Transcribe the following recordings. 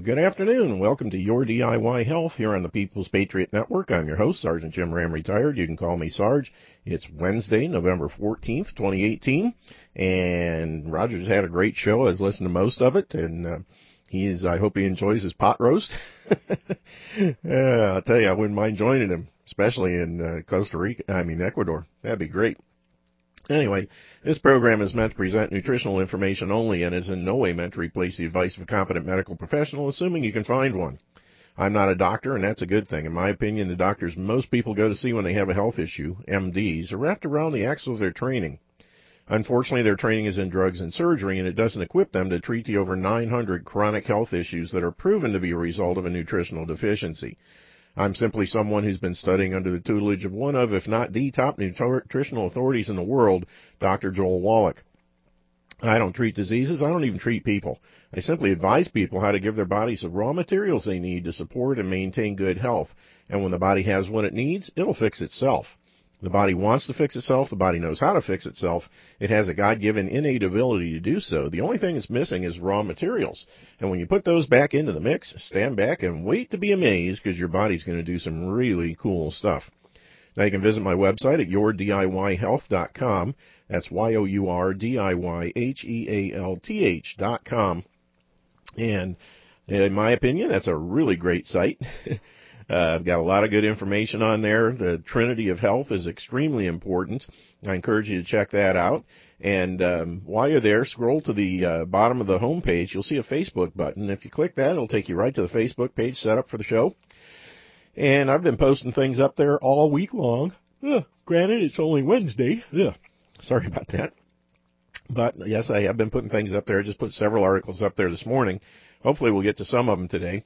Good afternoon. Welcome to Your DIY Health here on the People's Patriot Network. I'm your host, Sergeant Jim Ram, retired. You can call me Sarge. It's Wednesday, November 14th, 2018, and Roger's had a great show. I was listening to most of it, and I hope he enjoys his pot roast. I'll tell you, I wouldn't mind joining him, especially in Ecuador. That'd be great. Anyway, this program is meant to present nutritional information only and is in no way meant to replace the advice of a competent medical professional, assuming you can find one. I'm not a doctor, and that's a good thing. In my opinion, the doctors most people go to see when they have a health issue, MDs, are wrapped around the axle of their training. Unfortunately, their training is in drugs and surgery, and it doesn't equip them to treat the over 900 chronic health issues that are proven to be a result of a nutritional deficiency. I'm simply someone who's been studying under the tutelage of one of, if not the top nutritional authorities in the world, Dr. Joel Wallach. I don't treat diseases. I don't even treat people. I simply advise people how to give their bodies the raw materials they need to support and maintain good health. And when the body has what it needs, it'll fix itself. The body wants to fix itself. The body knows how to fix itself. It has a God-given innate ability to do so. The only thing it's missing is raw materials. And when you put those back into the mix, stand back and wait to be amazed, because your body's going to do some really cool stuff. Now you can visit my website at yourdiyhealth.com. That's yourdiyhealth.com. And in my opinion, that's a really great site. I've got a lot of good information on there. The Trinity of Health is extremely important. I encourage you to check that out. And while you're there, scroll to the bottom of the home page. You'll see a Facebook button. If you click that, it'll take you right to the Facebook page set up for the show. And I've been posting things up there all week long. Granted, it's only Wednesday. Sorry about that. But, yes, I have been putting things up there. I just put several articles up there this morning. Hopefully we'll get to some of them today.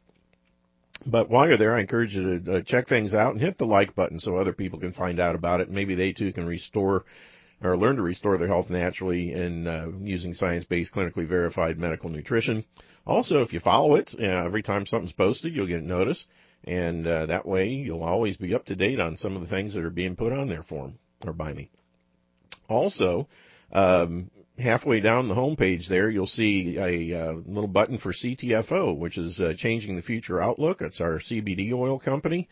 But while you're there, I encourage you to check things out and hit the like button so other people can find out about it. Maybe they too can restore or learn to restore their health naturally in using science-based, clinically verified medical nutrition. Also, if you follow it, every time something's posted, you'll get notice. And that way, you'll always be up to date on some of the things that are being put on there for them or by me. Also, halfway down the home page there, you'll see a little button for CTFO, which is Changing the Future Outlook. It's our CBD oil company.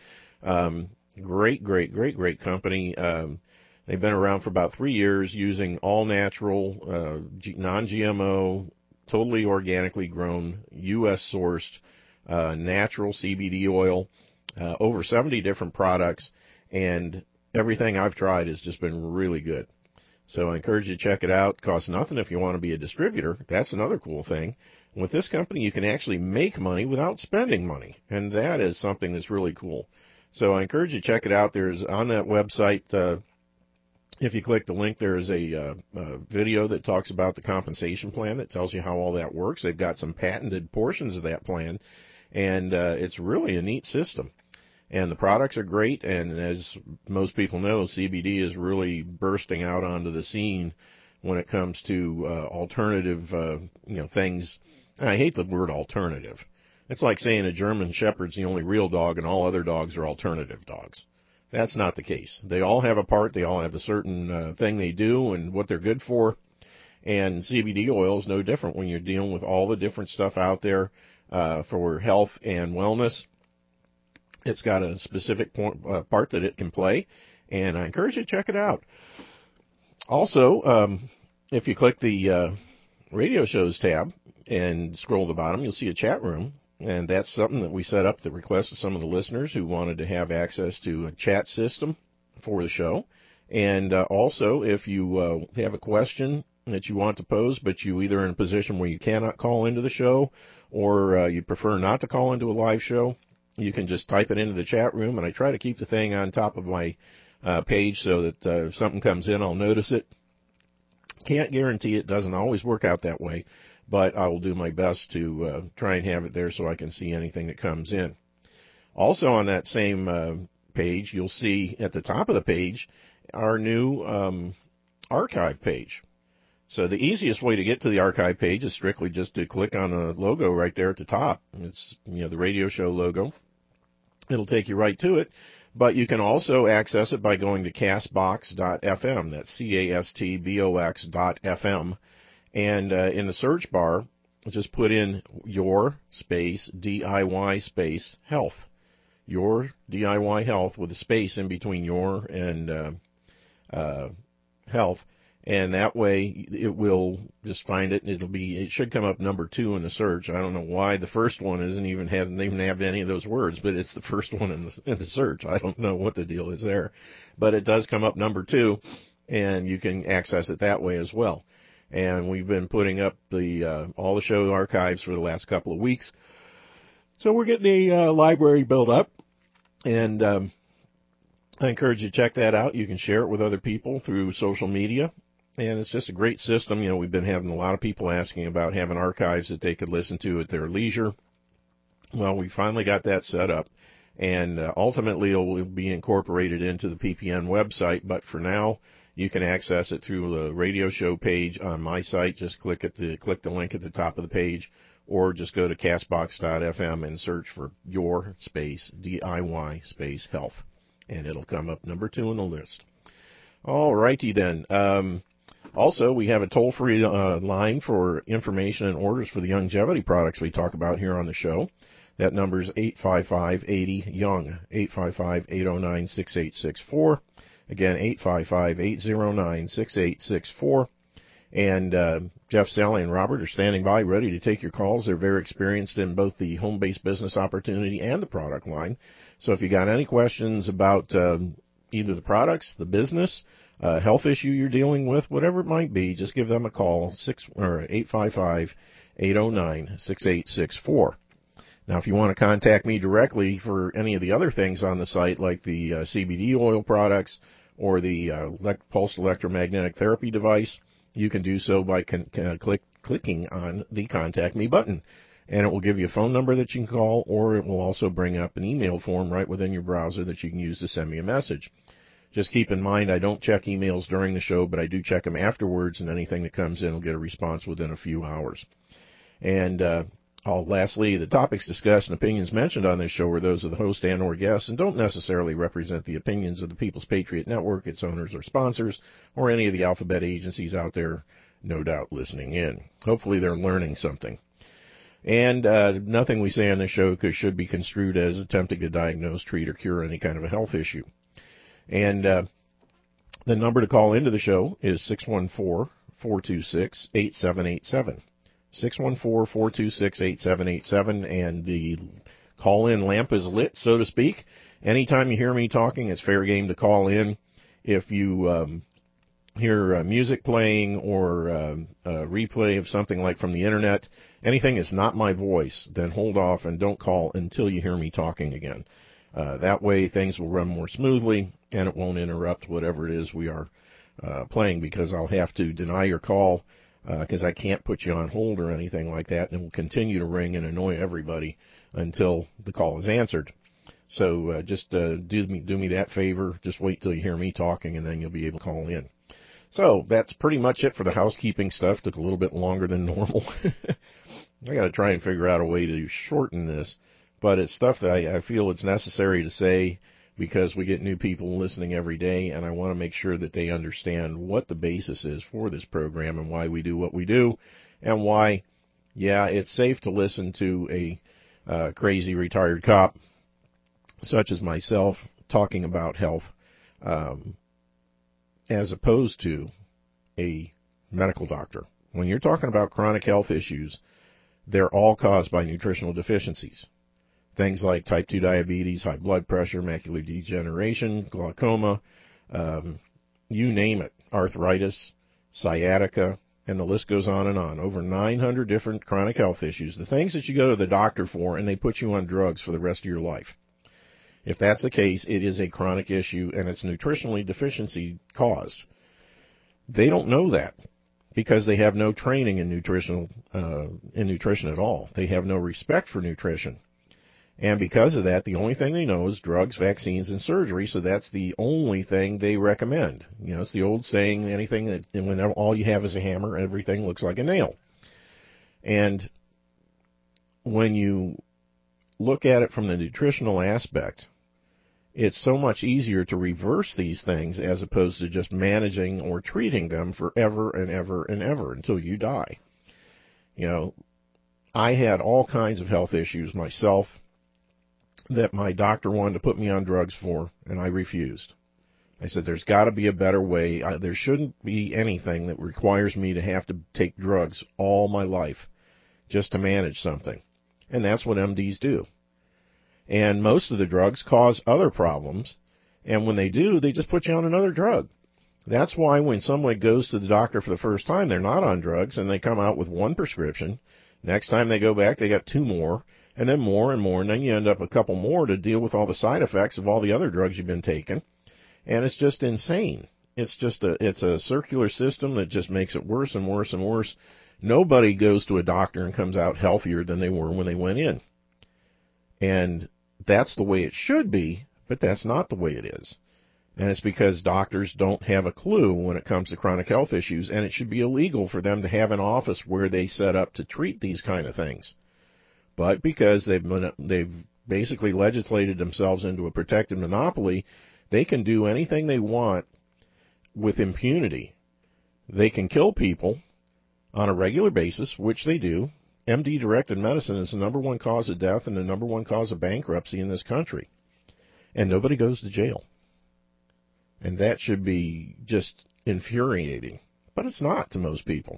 Great company. They've been around for about 3 years using all natural, non-GMO, totally organically grown, U.S. sourced, natural CBD oil, over 70 different products, and everything I've tried has just been really good. So I encourage you to check it out. It costs nothing if you want to be a distributor. That's another cool thing. With this company, you can actually make money without spending money, and that is something that's really cool. So I encourage you to check it out. There's on that website, if you click the link, there's a video that talks about the compensation plan that tells you how all that works. They've got some patented portions of that plan, and it's really a neat system. And the products are great, and as most people know, CBD is really bursting out onto the scene when it comes to alternative, things. I hate the word alternative. It's like saying a German Shepherd's the only real dog and all other dogs are alternative dogs. That's not the case. They all have a part. They all have a certain thing they do and what they're good for. And CBD oil is no different when you're dealing with all the different stuff out there for health and wellness. It's got a specific part that it can play, and I encourage you to check it out. Also, if you click the radio shows tab and scroll to the bottom, you'll see a chat room, and that's something that we set up at the request of some of the listeners who wanted to have access to a chat system for the show. And also, if you have a question that you want to pose, but you either are in a position where you cannot call into the show or you prefer not to call into a live show, you can just type it into the chat room, and I try to keep the thing on top of my page so that if something comes in, I'll notice it. Can't guarantee it. Doesn't always work out that way, but I will do my best to try and have it there so I can see anything that comes in. Also on that same page, you'll see at the top of the page our new archive page. So the easiest way to get to the archive page is strictly just to click on the logo right there at the top. It's the radio show logo. It'll take you right to it, but you can also access it by going to castbox.fm. That's CASTBOX.fm. And in the search bar, just put in your space DIY space health. Your DIY health with a space in between your and health. And that way it will just find it, and it should come up number 2 in the search. I don't know why the first one hasn't even have any of those words, but it's the first one in the search. I don't know what the deal is there, but it does come up number 2, and you can access it that way as well. And we've been putting up all the show archives for the last couple of weeks, so we're getting a library built up, and I encourage you to check that out. You can share it with other people through social media. And it's just a great system. You know, we've been having a lot of people asking about having archives that they could listen to at their leisure. Well, we finally got that set up, and ultimately it will be incorporated into the PPN website. But for now, you can access it through the radio show page on my site. Just click the link at the top of the page, or just go to castbox.fm and search for your space DIY space health, and it'll come up number 2 on the list. All righty then. Also, we have a toll-free line for information and orders for the longevity products we talk about here on the show. That number is 855-80-YOUNG, 855-809-6864. Again, 855-809-6864. And Jeff, Sally, and Robert are standing by ready to take your calls. They're very experienced in both the home-based business opportunity and the product line. So if you got any questions about either the products, the business, health issue you're dealing with, whatever it might be, just give them a call, 855-809-6864. Now, if you want to contact me directly for any of the other things on the site, like the CBD oil products or the pulsed electromagnetic therapy device, you can do so by clicking on the Contact Me button. And it will give you a phone number that you can call, or it will also bring up an email form right within your browser that you can use to send me a message. Just keep in mind, I don't check emails during the show, but I do check them afterwards, and anything that comes in will get a response within a few hours. And lastly, the topics discussed and opinions mentioned on this show are those of the host and or guests and don't necessarily represent the opinions of the People's Patriot Network, its owners or sponsors, or any of the alphabet agencies out there, no doubt, listening in. Hopefully they're learning something. And nothing we say on this show should be construed as attempting to diagnose, treat, or cure any kind of a health issue. And the number to call into the show is 614-426-8787. 614-426-8787, and the call-in lamp is lit, so to speak. Anytime you hear me talking, it's fair game to call in. If you hear music playing or a replay of something like from the internet, anything that's not my voice, then hold off and don't call until you hear me talking again. That way things will run more smoothly, and it won't interrupt whatever it is we are playing, because I'll have to deny your call because I can't put you on hold or anything like that, and it will continue to ring and annoy everybody until the call is answered. So just do me that favor. Just wait till you hear me talking, and then you'll be able to call in. So that's pretty much it for the housekeeping stuff. Took a little bit longer than normal. I got to try and figure out a way to shorten this, but it's stuff that I feel it's necessary to say because we get new people listening every day, and I want to make sure that they understand what the basis is for this program and why we do what we do, and why, yeah, it's safe to listen to a crazy retired cop such as myself talking about health as opposed to a medical doctor. When you're talking about chronic health issues, they're all caused by nutritional deficiencies. Things like type 2 diabetes, high blood pressure, macular degeneration, glaucoma, you name it, arthritis, sciatica, and the list goes on and on. Over 900 different chronic health issues, the things that you go to the doctor for and they put you on drugs for the rest of your life. If that's the case, it is a chronic issue and it's nutritionally deficiency caused. They don't know that because they have no training in nutrition at all. They have no respect for nutrition. And because of that, the only thing they know is drugs, vaccines, and surgery, so that's the only thing they recommend. You know, it's the old saying, anything that, when all you have is a hammer, everything looks like a nail. And when you look at it from the nutritional aspect, it's so much easier to reverse these things as opposed to just managing or treating them forever and ever and ever until you die. You know, I had all kinds of health issues myself that my doctor wanted to put me on drugs for, and I refused. I said, there's got to be a better way. There shouldn't be anything that requires me to have to take drugs all my life just to manage something. And that's what MDs do. And most of the drugs cause other problems, and when they do, they just put you on another drug. That's why when someone goes to the doctor for the first time, they're not on drugs, and they come out with one prescription. Next time they go back, they got 2 more, and then more and more, and then you end up with a couple more to deal with all the side effects of all the other drugs you've been taking. And it's just insane. It's a circular system that just makes it worse and worse and worse. Nobody goes to a doctor and comes out healthier than they were when they went in. And that's the way it should be, but that's not the way it is. And it's because doctors don't have a clue when it comes to chronic health issues, and it should be illegal for them to have an office where they set up to treat these kind of things. But because they've basically legislated themselves into a protected monopoly, they can do anything they want with impunity. They can kill people on a regular basis, which they do. MD-directed medicine is the number one cause of death and the number one cause of bankruptcy in this country. And nobody goes to jail. And that should be just infuriating. But it's not to most people.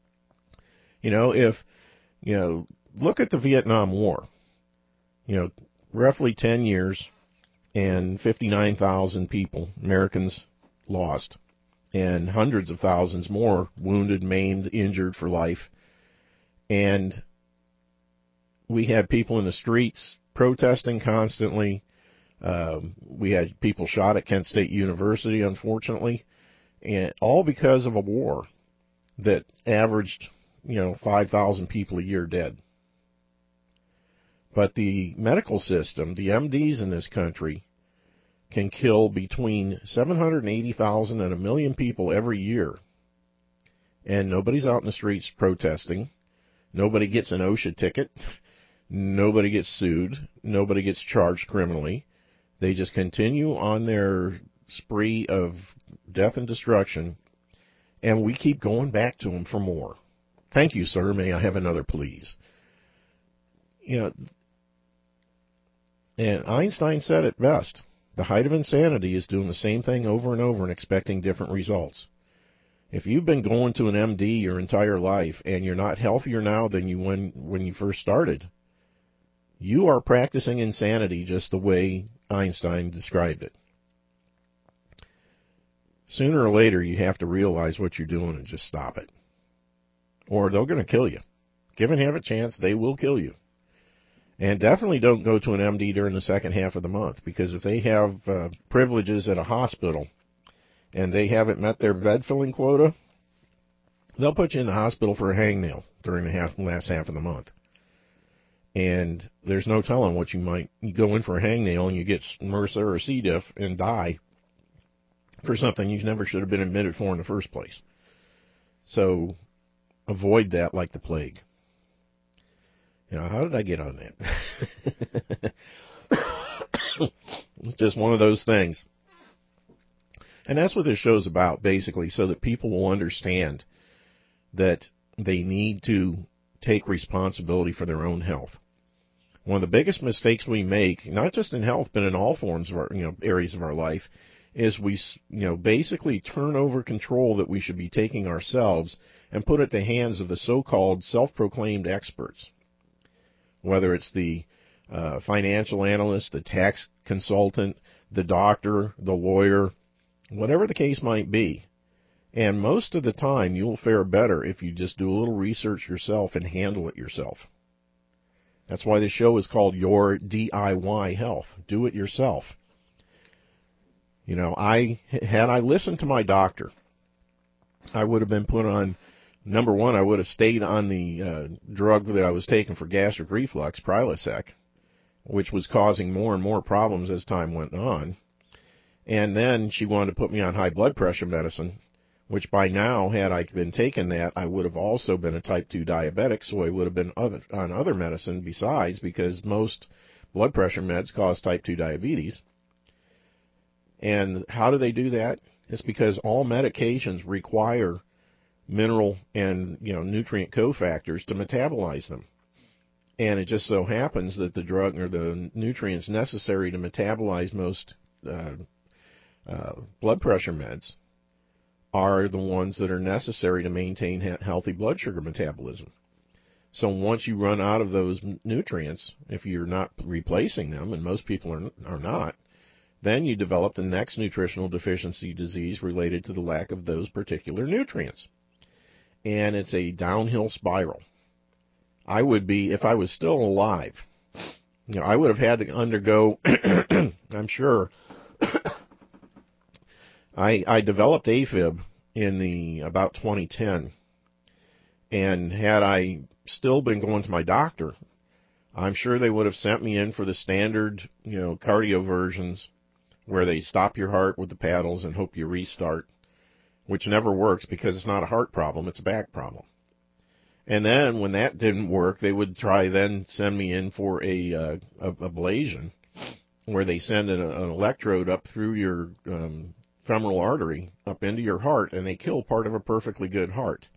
Look at the Vietnam War. Roughly 10 years and 59,000 people, Americans, lost. And hundreds of thousands more wounded, maimed, injured for life. And we had people in the streets protesting constantly. We had people shot at Kent State University, unfortunately, and all because of a war that averaged, 5,000 people a year dead. But the medical system, the MDs in this country, can kill between 780,000 and 1 million people every year. And nobody's out in the streets protesting. Nobody gets an OSHA ticket. Nobody gets sued. Nobody gets charged criminally. They just continue on their spree of death and destruction, and we keep going back to them for more. Thank you, sir. May I have another, please? And Einstein said it best. The height of insanity is doing the same thing over and over and expecting different results. If you've been going to an MD your entire life and you're not healthier now than you when you first started, you are practicing insanity just the way Einstein described it. Sooner or later, you have to realize what you're doing and just stop it. Or they're going to kill you. Give and have a chance, they will kill you. And definitely don't go to an MD during the second half of the month, because if they have privileges at a hospital and they haven't met their bed-filling quota, they'll put you in the hospital for a hangnail during the last half of the month. And there's no telling what you go in for a hangnail and you get MRSA or C. diff and die for something you never should have been admitted for in the first place. So avoid that like the plague. How did I get on that? It's just one of those things. And that's what this show's about, basically, so that people will understand that they need to take responsibility for their own health. One of the biggest mistakes we make, not just in health, but in all forms of our, areas of our life, is we, basically turn over control that we should be taking ourselves and put it in the hands of the so-called self-proclaimed experts. Whether it's the financial analyst, the tax consultant, the doctor, the lawyer, whatever the case might be. And most of the time, you'll fare better if you just do a little research yourself and handle it yourself. That's why the show is called Your DIY Health. Do it yourself. Had I listened to my doctor, I would have been put on, number one, I would have stayed on the drug that I was taking for gastric reflux, Prilosec, which was causing more and more problems as time went on. And then she wanted to put me on high blood pressure medicine, which by now, had I been taking that, I would have also been a type 2 diabetic, so I would have been on other medicine besides, because most blood pressure meds cause type 2 diabetes. And how do they do that? It's because all medications require mineral and nutrient cofactors to metabolize them. And it just so happens that the drug or the nutrients necessary to metabolize most blood pressure meds are the ones that are necessary to maintain healthy blood sugar metabolism. So once you run out of those nutrients, if you're not replacing them, and most people are not, then you develop the next nutritional deficiency disease related to the lack of those particular nutrients. And it's a downhill spiral. I would be, if I was still alive, I would have had to undergo, I'm sure, I developed AFib in about 2010, and had I still been going to my doctor, I'm sure they would have sent me in for the standard, cardio versions where they stop your heart with the paddles and hope you restart, which never works because it's not a heart problem, it's a back problem. And then when that didn't work, they would send me in for a ablation, where they send an electrode up through your femoral artery up into your heart, and they kill part of a perfectly good heart.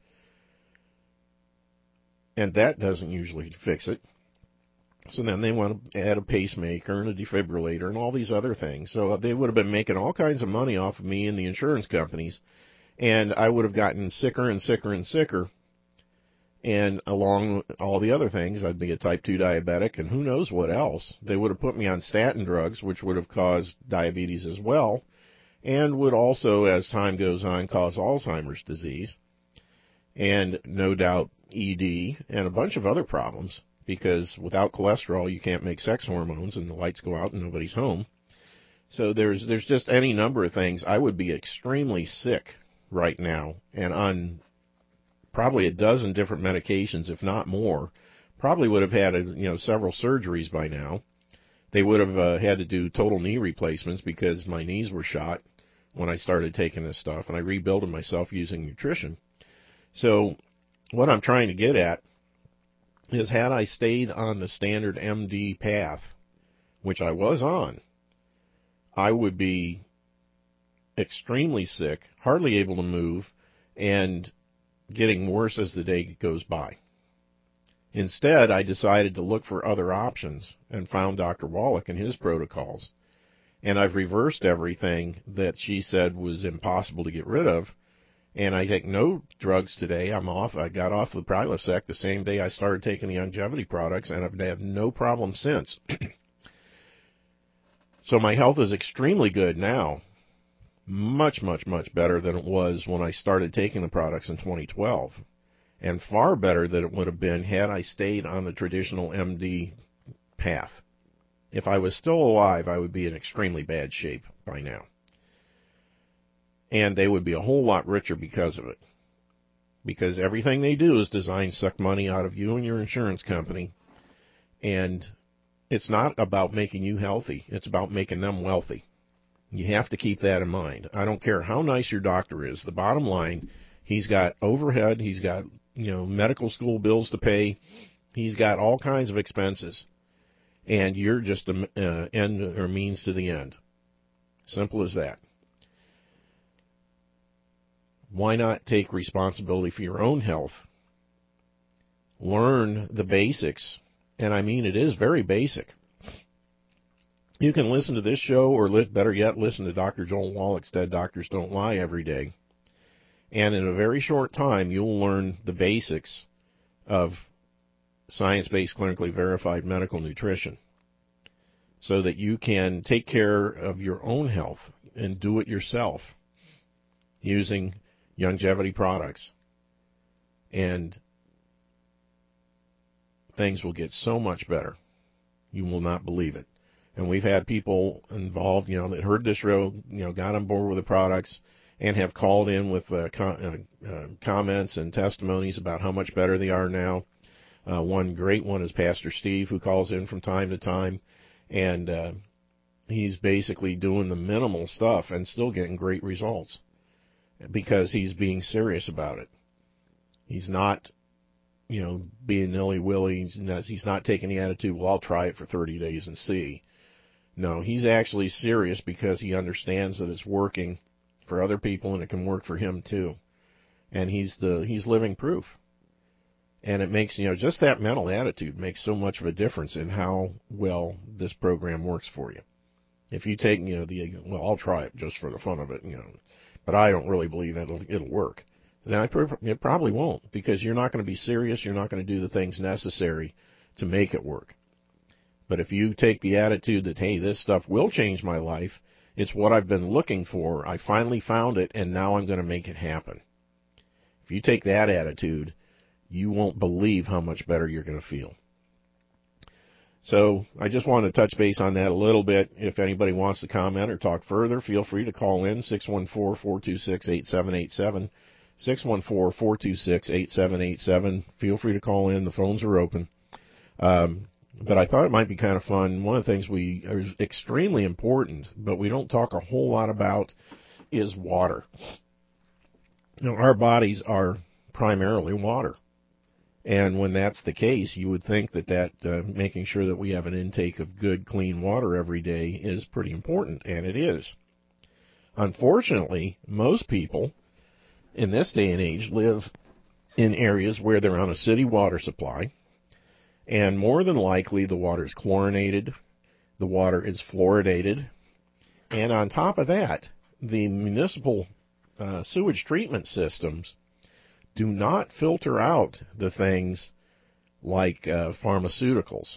And that doesn't usually fix it. So then they want to add a pacemaker and a defibrillator and all these other things. So they would have been making all kinds of money off of me and the insurance companies, and I would have gotten sicker and sicker and sicker. And along with all the other things, I'd be a type 2 diabetic and who knows what else. They would have put me on statin drugs, which would have caused diabetes as well, and would also, as time goes on, cause Alzheimer's disease, and no doubt ED, and a bunch of other problems, because without cholesterol you can't make sex hormones and the lights go out and nobody's home. So there's just any number of things. I would be extremely sick right now, and on probably a dozen different medications, if not more. Probably would have had several surgeries by now. They would have had to do total knee replacements because my knees were shot when I started taking this stuff, and I rebuilt them myself using nutrition. So what I'm trying to get at is, had I stayed on the standard MD path, which I was on, I would be extremely sick, hardly able to move, and getting worse as the day goes by. Instead, I decided to look for other options and found Dr. Wallach and his protocols. And I've reversed everything that she said was impossible to get rid of. And I take no drugs today. I'm off. I got off the Prilosec the same day I started taking the longevity products, and I've had no problem since. So my health is extremely good now. Much, much, much better than it was when I started taking the products in 2012, and far better than it would have been had I stayed on the traditional MD path. If I was still alive, I would be in extremely bad shape by now. And they would be a whole lot richer because of it. Because everything they do is designed to suck money out of you and your insurance company. And it's not about making you healthy. It's about making them wealthy. You have to keep that in mind. I don't care how nice your doctor is. The bottom line, he's got overhead, he's got, medical school bills to pay, he's got all kinds of expenses, and you're just an end or means to the end. Simple as that. Why not take responsibility for your own health? Learn the basics, and I mean it is very basic. You can listen to this show, or better yet, listen to Dr. Joel Wallach's Dead Doctors Don't Lie every day. And in a very short time, you'll learn the basics of science-based, clinically verified medical nutrition, so that you can take care of your own health and do it yourself using longevity products. And things will get so much better. You will not believe it. And we've had people involved, that heard this show, got on board with the products and have called in with comments and testimonies about how much better they are now. One great one is Pastor Steve, who calls in from time to time, and he's basically doing the minimal stuff and still getting great results because he's being serious about it. He's not, being nilly-willy. He's not taking the attitude, well, I'll try it for 30 days and see. No, he's actually serious because he understands that it's working for other people and it can work for him too. And he's living proof. And it makes, just that mental attitude makes so much of a difference in how well this program works for you. If you take, well, I'll try it just for the fun of it, but I don't really believe it'll work. Then it probably won't, because you're not going to be serious. You're not going to do the things necessary to make it work. But if you take the attitude that, hey, this stuff will change my life, it's what I've been looking for, I finally found it, and now I'm going to make it happen. If you take that attitude, you won't believe how much better you're going to feel. So I just want to touch base on that a little bit. If anybody wants to comment or talk further, feel free to call in 614-426-8787, 614-426-8787. Feel free to call in. The phones are open. But I thought it might be kind of fun. One of the things is extremely important, but we don't talk a whole lot about, is water. Our bodies are primarily water. And when that's the case, you would think that making sure that we have an intake of good, clean water every day is pretty important, and it is. Unfortunately, most people in this day and age live in areas where they're on a city water supply, and more than likely the water is chlorinated, the water is fluoridated, and on top of that, the municipal sewage treatment systems do not filter out the things like pharmaceuticals.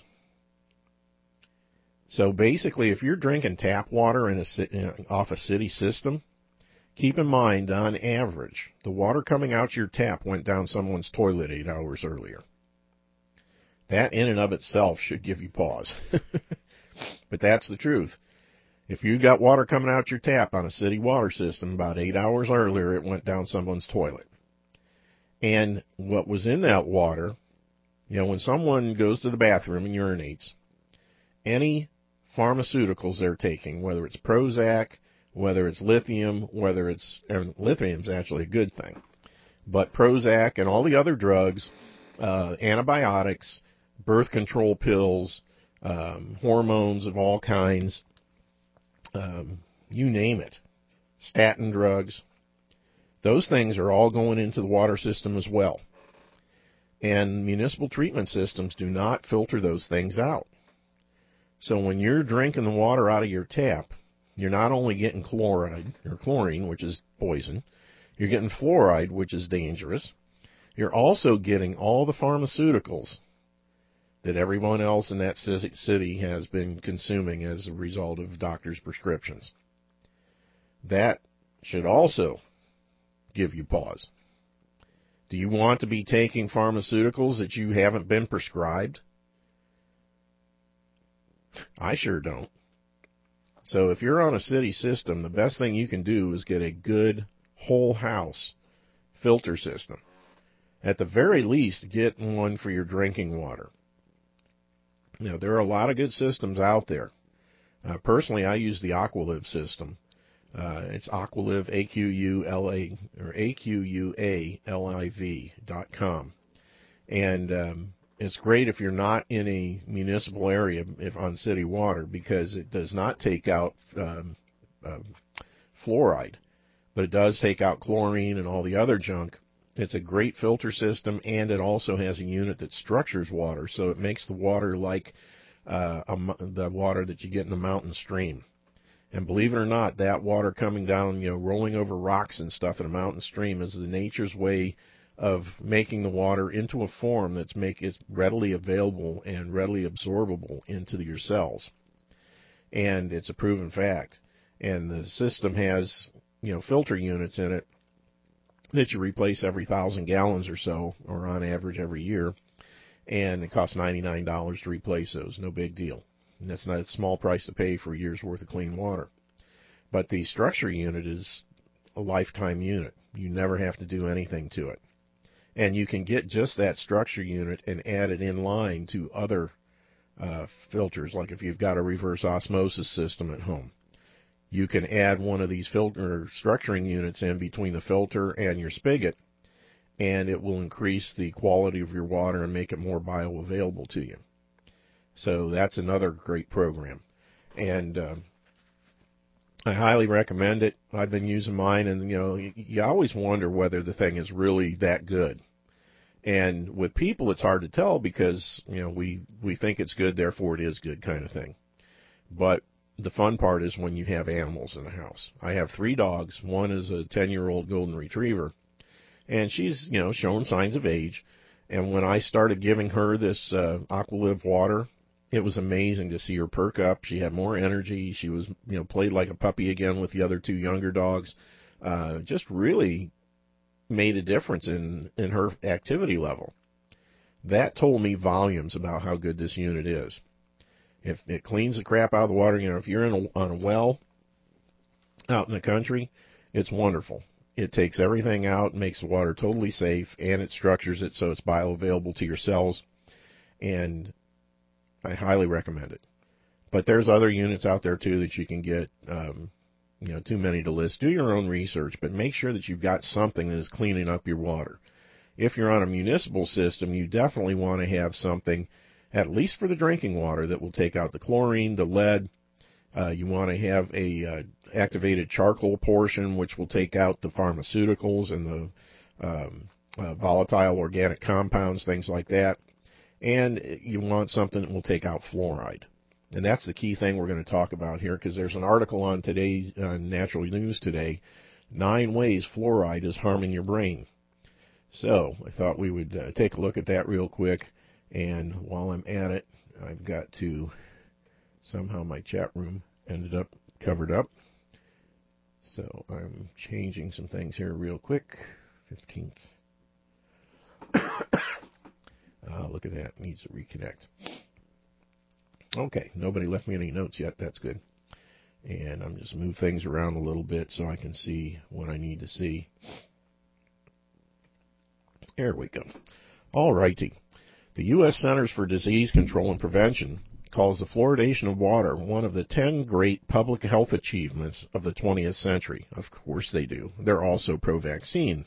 So basically, if you're drinking tap water off a city system, keep in mind, on average, the water coming out your tap went down someone's toilet 8 hours earlier. That in and of itself should give you pause. But that's the truth. If you got water coming out your tap on a city water system about 8 hours earlier, it went down someone's toilet. And what was in that water, when someone goes to the bathroom and urinates, any pharmaceuticals they're taking, whether it's Prozac, whether it's lithium, and lithium's actually a good thing, but Prozac and all the other drugs, antibiotics, birth control pills, hormones of all kinds, you name it, statin drugs, those things are all going into the water system as well. And municipal treatment systems do not filter those things out. So when you're drinking the water out of your tap, you're not only getting chlorine, which is poison, you're getting fluoride, which is dangerous. You're also getting all the pharmaceuticals that everyone else in that city has been consuming as a result of doctors' prescriptions. That should also give you pause. Do you want to be taking pharmaceuticals that you haven't been prescribed? I sure don't. So if you're on a city system, the best thing you can do is get a good whole house filter system. At the very least, get one for your drinking water. There are a lot of good systems out there. Personally, I use the Aqualiv system. It's Aqualiv, AQUALIV.com. And it's great if you're not in a municipal area on city water, because it does not take out fluoride, but it does take out chlorine and all the other junk. It's a great filter system, and it also has a unit that structures water, so it makes the water like the water that you get in a mountain stream. And believe it or not, that water coming down, rolling over rocks and stuff in a mountain stream is the nature's way of making the water into a form that's it readily available and readily absorbable into your cells. And it's a proven fact. And the system has, filter units in it that you replace every 1,000 gallons or so, or on average every year. And it costs $99 to replace those. No big deal. And that's not a small price to pay for a year's worth of clean water. But the structure unit is a lifetime unit. You never have to do anything to it. And you can get just that structure unit and add it in line to other filters, like if you've got a reverse osmosis system at home. You can add one of these filter structuring units in between the filter and your spigot, and it will increase the quality of your water and make it more bioavailable to you. So that's another great program. And I highly recommend it. I've been using mine, and you always wonder whether the thing is really that good. And with people, it's hard to tell because, we think it's good, therefore it is good kind of thing. But the fun part is when you have animals in the house. I have 3 dogs. One is a 10-year-old golden retriever, and she's, showing signs of age. And when I started giving her this Aqualiv water, it was amazing to see her perk up. She had more energy. She was, played like a puppy again with the other 2 younger dogs. Just really made a difference in her activity level. That told me volumes about how good this unit is. If it cleans the crap out of the water, if you're on a well out in the country, it's wonderful. It takes everything out, makes the water totally safe, and it structures it so it's bioavailable to your cells. And I highly recommend it. But there's other units out there too that you can get. Too many to list. Do your own research, but make sure that you've got something that is cleaning up your water. If you're on a municipal system, you definitely want to have something, at least for the drinking water, that will take out the chlorine, the lead. You want to have a activated charcoal portion, which will take out the pharmaceuticals and the volatile organic compounds, things like that. And you want something that will take out fluoride. And that's the key thing we're going to talk about here, because there's an article on today's Natural News today, 9 ways fluoride is harming your brain. So I thought we would take a look at that real quick. And while I'm at it, I've got to, somehow my chat room ended up covered up. So I'm changing some things here real quick. 15th. Look at that, needs to reconnect. Okay, nobody left me any notes yet. That's good. And I'm just move things around a little bit so I can see what I need to see. There we go. All righty. The U.S. Centers for Disease Control and Prevention calls the fluoridation of water one of the 10 great public health achievements of the 20th century. Of course they do. They're also pro-vaccine.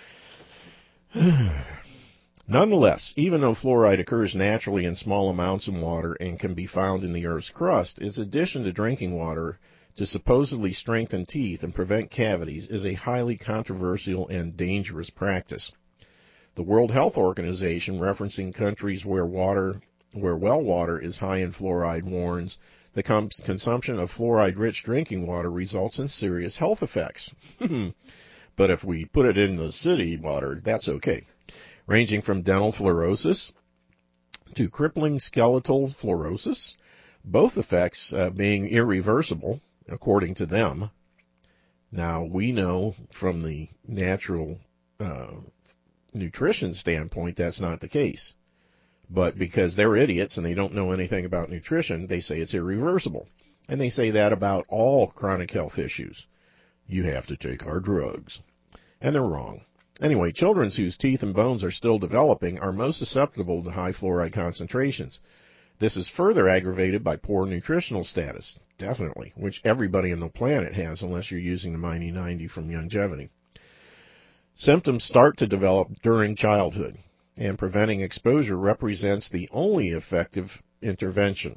Nonetheless, even though fluoride occurs naturally in small amounts in water and can be found in the Earth's crust, its addition to drinking water to supposedly strengthen teeth and prevent cavities is a highly controversial and dangerous practice. The World Health Organization, referencing countries where well water is high in fluoride, warns the consumption of fluoride-rich drinking water results in serious health effects. But if we put it in the city water, that's okay. Ranging from dental fluorosis to crippling skeletal fluorosis, both effects being irreversible, according to them. Now, we know from the natural nutrition standpoint that's not the case. But because they're idiots and they don't know anything about nutrition, they say it's irreversible. And they say that about all chronic health issues. You have to take our drugs. And they're wrong. Anyway, children whose teeth and bones are still developing are most susceptible to high fluoride concentrations. This is further aggravated by poor nutritional status, definitely, which everybody on the planet has unless you're using the Mighty 90 from Youngevity. Symptoms start to develop during childhood, and preventing exposure represents the only effective intervention.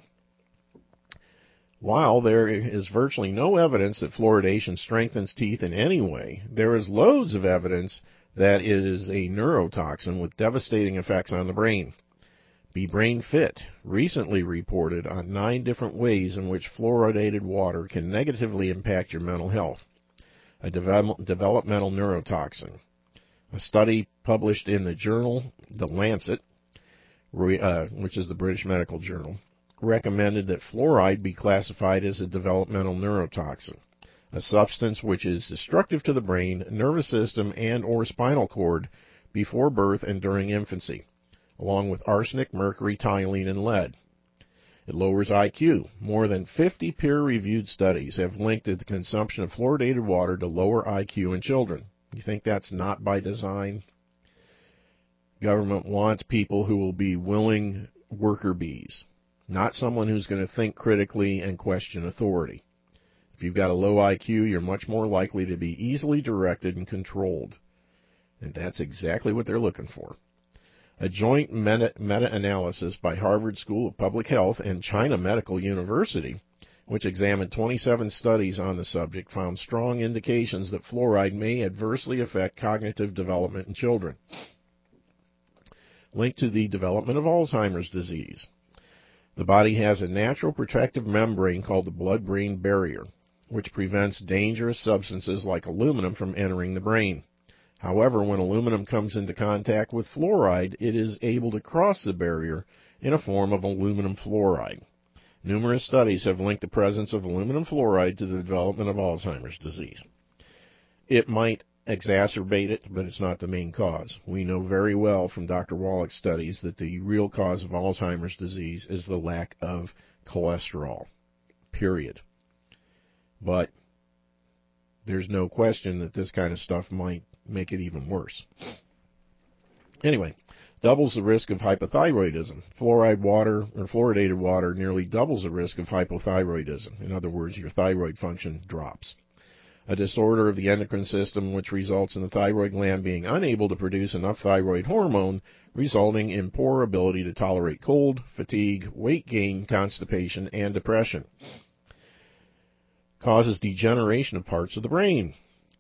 While there is virtually no evidence that fluoridation strengthens teeth in any way, there is loads of evidence that it is a neurotoxin with devastating effects on the brain. Be Brain Fit recently reported on 9 different ways in which fluoridated water can negatively impact your mental health. A developmental neurotoxin. A study published in the journal The Lancet, which is the British Medical Journal, recommended that fluoride be classified as a developmental neurotoxin, a substance which is destructive to the brain, nervous system, and or spinal cord before birth and during infancy, along with arsenic, mercury, toluene, and lead. It lowers IQ. More than 50 peer-reviewed studies have linked the consumption of fluoridated water to lower IQ in children. You think that's not by design? Government wants people who will be willing worker bees, not someone who's going to think critically and question authority. If you've got a low IQ, you're much more likely to be easily directed and controlled. And that's exactly what they're looking for. A joint meta-analysis by Harvard School of Public Health and China Medical University, which examined 27 studies on the subject, found strong indications that fluoride may adversely affect cognitive development in children. linked to the development of Alzheimer's disease. The body has a natural protective membrane called the blood-brain barrier, which prevents dangerous substances like aluminum from entering the brain. However, when aluminum comes into contact with fluoride, it is able to cross the barrier in a form of aluminum fluoride. Numerous studies have linked the presence of aluminum fluoride to the development of Alzheimer's disease. It might exacerbate it, but it's not the main cause. We know very well from Dr. Wallach's studies that the real cause of Alzheimer's disease is the lack of cholesterol, period. But there's no question that this kind of stuff might make it even worse. Anyway, doubles the risk of hypothyroidism. Fluoride water or fluoridated water nearly doubles the risk of hypothyroidism. In other words, your thyroid function drops. A disorder of the endocrine system which results in the thyroid gland being unable to produce enough thyroid hormone, resulting in poor ability to tolerate cold, fatigue, weight gain, constipation, and depression. Causes degeneration of parts of the brain.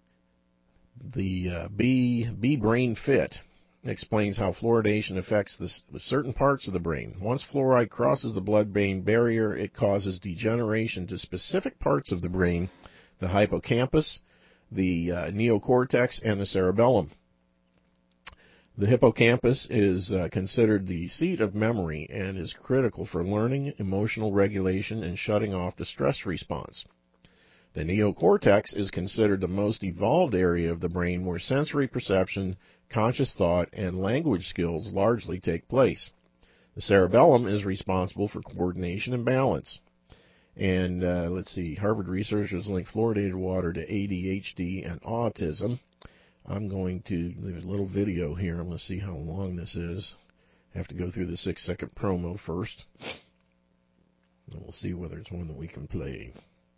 The B Brain Fit explains how fluoridation affects the certain parts of the brain. Once fluoride crosses the blood-brain barrier, it causes degeneration to specific parts of the brain, the hippocampus, the neocortex, and the cerebellum. The hippocampus is considered the seat of memory and is critical for learning, emotional regulation, and shutting off the stress response. The neocortex is considered the most evolved area of the brain where sensory perception, conscious thought, and language skills largely take place. The cerebellum is responsible for coordination and balance. And let's see, Harvard researchers link fluoridated water to ADHD and autism. I'm going to leave a little video here. I'm going to see how long this is. I have to go through the 6-second promo first. And we'll see whether it's one that we can play.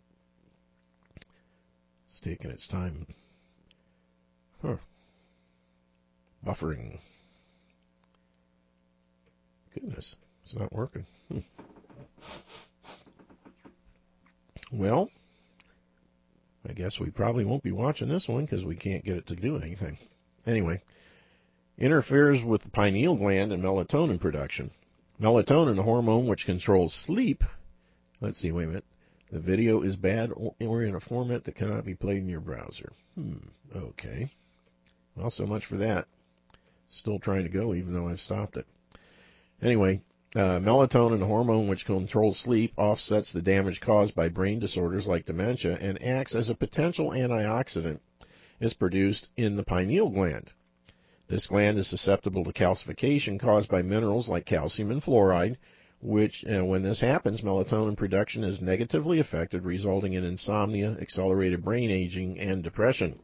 It's taking its time. Buffering. Goodness, it's not working. Well, I guess we probably won't be watching this one because we can't get it to do anything. Anyway, interferes with the pineal gland and melatonin production. Melatonin, a hormone which controls sleep. Let's see, wait a minute. The video is bad or in a format that cannot be played in your browser. Okay. Well, so much for that. Still trying to go even though I've stopped it. Anyway, melatonin, a hormone which controls sleep, offsets the damage caused by brain disorders like dementia and acts as a potential antioxidant, is produced in the pineal gland. This gland is susceptible to calcification caused by minerals like calcium and fluoride, which, when this happens, melatonin production is negatively affected, resulting in insomnia, accelerated brain aging, and depression.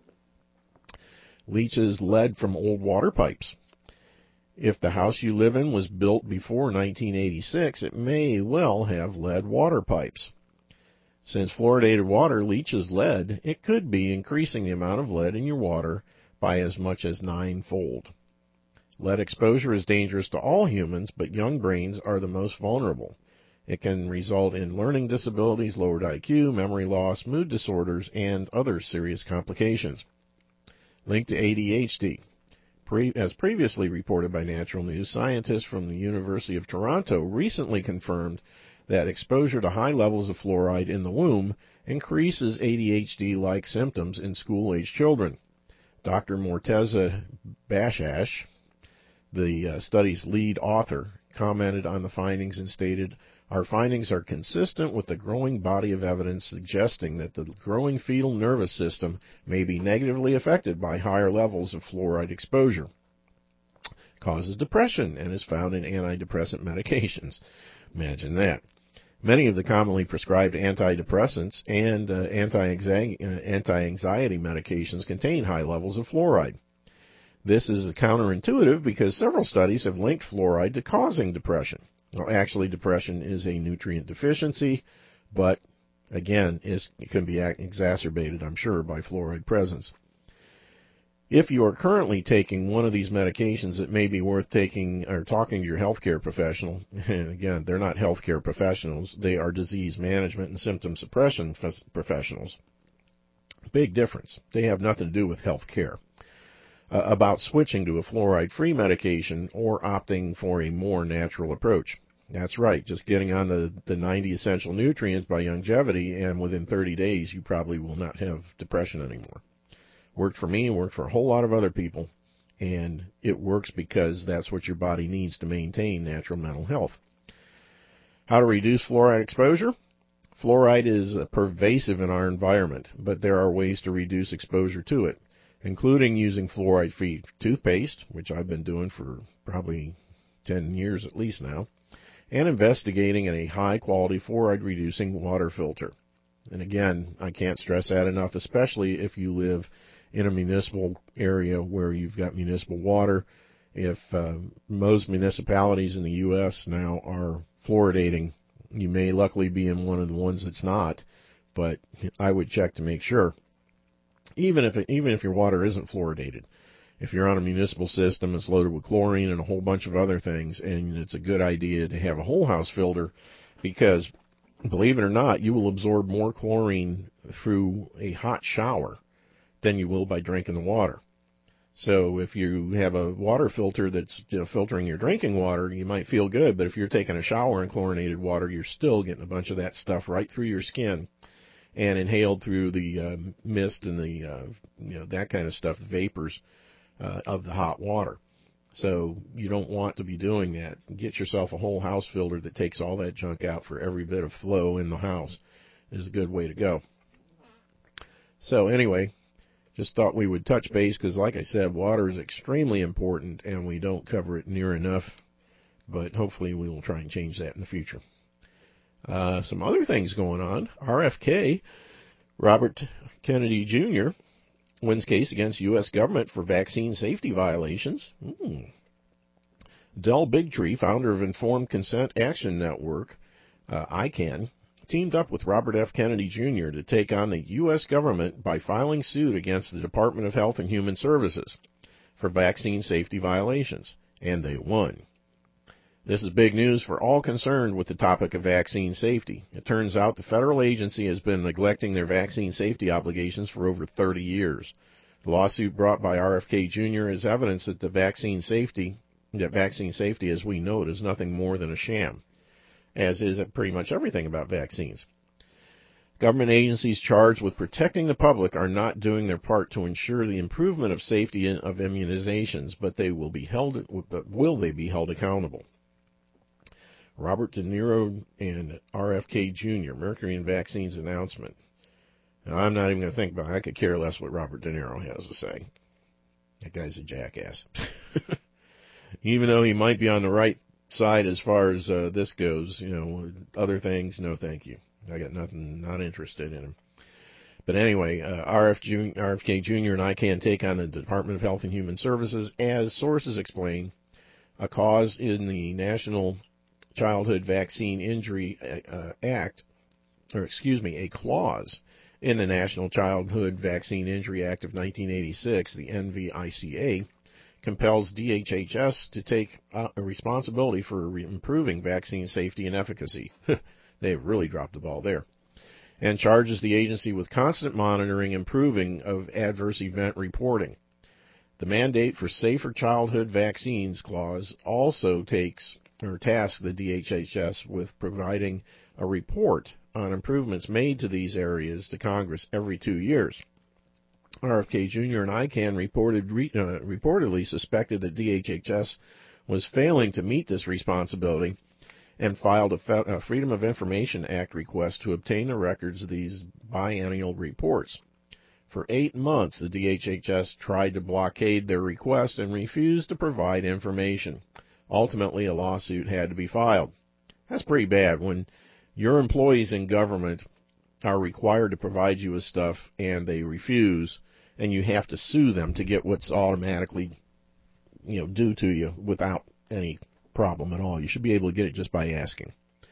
Leaches lead from old water pipes. If the house you live in was built before 1986, it may well have lead water pipes. Since fluoridated water leaches lead, it could be increasing the amount of lead in your water by as much as 9-fold. Lead exposure is dangerous to all humans, but young brains are the most vulnerable. It can result in learning disabilities, lowered IQ, memory loss, mood disorders, and other serious complications. Linked to ADHD. As previously reported by Natural News, scientists from the University of Toronto recently confirmed that exposure to high levels of fluoride in the womb increases ADHD-like symptoms in school-age children. Dr. Morteza Bashash, the study's lead author, commented on the findings and stated, "Our findings are consistent with the growing body of evidence suggesting that the growing fetal nervous system may be negatively affected by higher levels of fluoride exposure. Causes depression and is found in antidepressant medications." Imagine that. Many of the commonly prescribed antidepressants and anti-anxiety medications contain high levels of fluoride. This is counterintuitive because several studies have linked fluoride to causing depression. Well, actually, depression is a nutrient deficiency, but again, it can be exacerbated, I'm sure, by fluoride presence. If you are currently taking one of these medications, it may be worth taking or talking to your healthcare professional. And again, they're not healthcare professionals. They are disease management and symptom suppression professionals. Big difference. They have nothing to do with healthcare. about switching to a fluoride-free medication or opting for a more natural approach. That's right, just getting on the 90 essential nutrients by Youngevity, and within 30 days you probably will not have depression anymore. Worked for me, worked for a whole lot of other people, and it works because that's what your body needs to maintain natural mental health. How to reduce fluoride exposure? Fluoride is pervasive in our environment, but there are ways to reduce exposure to it, including using fluoride-free toothpaste, which I've been doing for probably 10 years at least now, and investigating a high-quality fluoride-reducing water filter. And again, I can't stress that enough, especially if you live in a municipal area where you've got municipal water. If most municipalities in the U.S. now are fluoridating, you may luckily be in one of the ones that's not, but I would check to make sure. Even if your water isn't fluoridated, if you're on a municipal system, it's loaded with chlorine and a whole bunch of other things, and it's a good idea to have a whole house filter, because believe it or not, you will absorb more chlorine through a hot shower than you will by drinking the water. So if you have a water filter that's filtering your drinking water, you might feel good, but if you're taking a shower in chlorinated water, you're still getting a bunch of that stuff right through your skin and inhaled through the mist and the that kind of stuff, the vapors of the hot water. So you don't want to be doing that. Get yourself a whole house filter that takes all that junk out for every bit of flow in the house. Is a good way to go. So anyway, just thought we would touch base because, like I said, water is extremely important and we don't cover it near enough, but hopefully we will try and change that in the future. Some other things going on. RFK, Robert Kennedy Jr., wins case against U.S. government for vaccine safety violations. Del Bigtree, founder of Informed Consent Action Network, ICANN, teamed up with Robert F. Kennedy Jr. to take on the U.S. government by filing suit against the Department of Health and Human Services for vaccine safety violations, and they won. This is big news for all concerned with the topic of vaccine safety. It turns out the federal agency has been neglecting their vaccine safety obligations for over 30 years. The lawsuit brought by RFK Jr. is evidence that vaccine safety, as we know it, is nothing more than a sham, as is pretty much everything about vaccines. Government agencies charged with protecting the public are not doing their part to ensure the improvement of safety of immunizations, but will they be held accountable? Robert De Niro and RFK Jr., Mercury and Vaccines announcement. Now, I'm not even going to think about it. I could care less what Robert De Niro has to say. That guy's a jackass. Even though he might be on the right side as far as this goes, other things, no thank you. I got nothing, not interested in him. But anyway, RFK Jr. and ICANN take on the Department of Health and Human Services as sources explain a cause in the National Childhood Vaccine Injury Act, a clause in the National Childhood Vaccine Injury Act of 1986, the NVICA, compels DHHS to take responsibility for improving vaccine safety and efficacy. They've really dropped the ball there. And charges the agency with constant monitoring and improving of adverse event reporting. The mandate for safer childhood vaccines clause also tasks the DHHS with providing a report on improvements made to these areas to Congress every 2 years. RFK Jr. and ICANN reportedly suspected that DHHS was failing to meet this responsibility and filed a Freedom of Information Act request to obtain the records of these biennial reports. For 8 months, the DHHS tried to blockade their request and refused to provide information. Ultimately, a lawsuit had to be filed. That's pretty bad when your employees in government are required to provide you with stuff and they refuse, and you have to sue them to get what's automatically, due to you without any problem at all. You should be able to get it just by asking.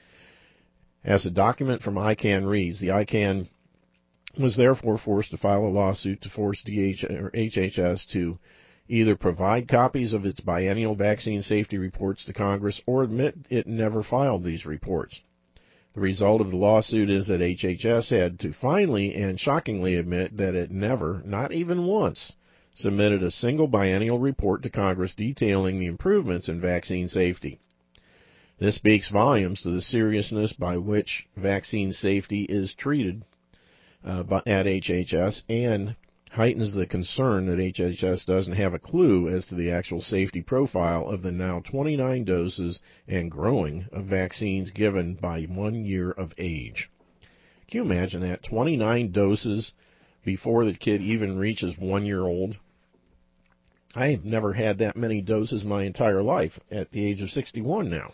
As the document from ICANN reads, the ICANN was therefore forced to file a lawsuit to force HHS to either provide copies of its biennial vaccine safety reports to Congress or admit it never filed these reports. The result of the lawsuit is that HHS had to finally and shockingly admit that it never, not even once, submitted a single biennial report to Congress detailing the improvements in vaccine safety. This speaks volumes to the seriousness by which vaccine safety is treated at HHS and heightens the concern that HHS doesn't have a clue as to the actual safety profile of the now 29 doses and growing of vaccines given by 1 year of age. Can you imagine that? 29 doses before the kid even reaches 1 year old? I've never had that many doses my entire life at the age of 61 now.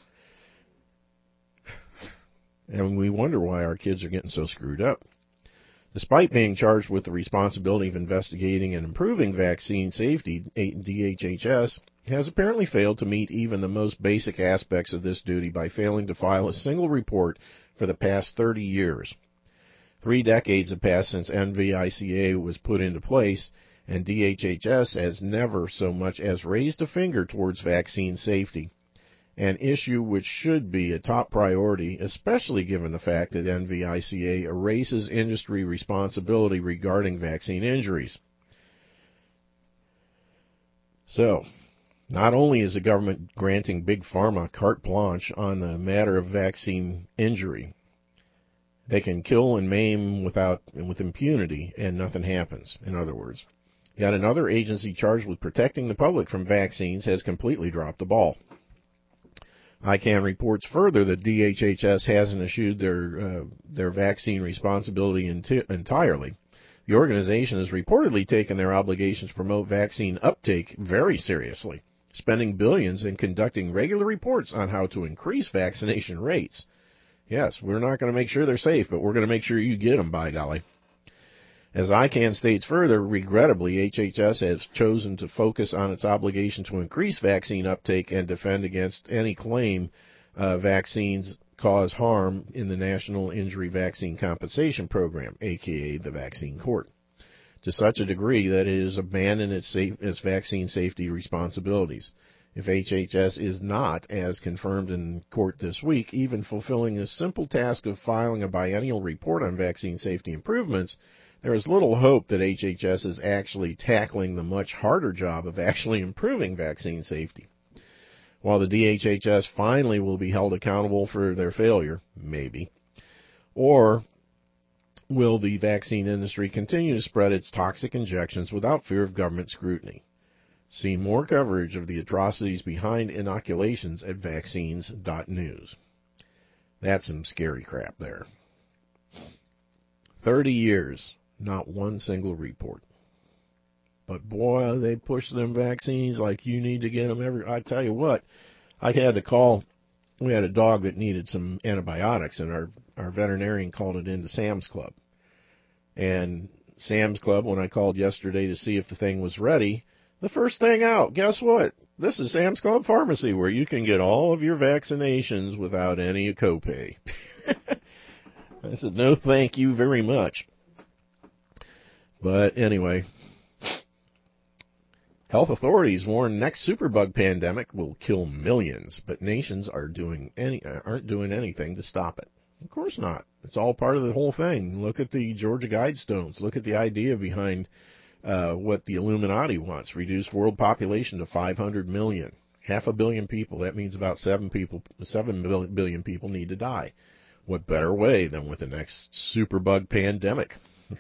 And we wonder why our kids are getting so screwed up. Despite being charged with the responsibility of investigating and improving vaccine safety, DHHS has apparently failed to meet even the most basic aspects of this duty by failing to file a single report for the past 30 years. 3 decades have passed since NVICA was put into place, and DHHS has never so much as raised a finger towards vaccine safety, an issue which should be a top priority, especially given the fact that NVICA erases industry responsibility regarding vaccine injuries. So, not only is the government granting Big Pharma carte blanche on the matter of vaccine injury, they can kill and maim with impunity and nothing happens, in other words. Yet another agency charged with protecting the public from vaccines has completely dropped the ball. ICANN reports further that DHHS hasn't issued their vaccine responsibility entirely. The organization has reportedly taken their obligation to promote vaccine uptake very seriously, spending billions and conducting regular reports on how to increase vaccination rates. Yes, we're not going to make sure they're safe, but we're going to make sure you get them, by golly. As ICANN states further, regrettably, HHS has chosen to focus on its obligation to increase vaccine uptake and defend against any claim vaccines cause harm in the National Injury Vaccine Compensation Program, aka the Vaccine Court, to such a degree that it has abandoned its vaccine safety responsibilities. If HHS is not, as confirmed in court this week, even fulfilling the simple task of filing a biennial report on vaccine safety improvements, there is little hope that HHS is actually tackling the much harder job of actually improving vaccine safety. While the DHHS finally will be held accountable for their failure, maybe, or will the vaccine industry continue to spread its toxic injections without fear of government scrutiny? See more coverage of the atrocities behind inoculations at vaccines.news. That's some scary crap there. 30 years. Not one single report. But boy, they push them vaccines like you need to get them I tell you what, I had to call, we had a dog that needed some antibiotics, and our veterinarian called it into Sam's Club. And Sam's Club, when I called yesterday to see if the thing was ready, the first thing out, guess what? This is Sam's Club Pharmacy, where you can get all of your vaccinations without any copay. I said, no thank you very much. But anyway, health authorities warn next superbug pandemic will kill millions, but nations aren't doing anything to stop it. Of course not. It's all part of the whole thing. Look at the Georgia Guidestones. Look at the idea behind what the Illuminati wants: reduce world population to 500 million. 500 million people. That means about 7 billion people need to die. What better way than with the next superbug pandemic?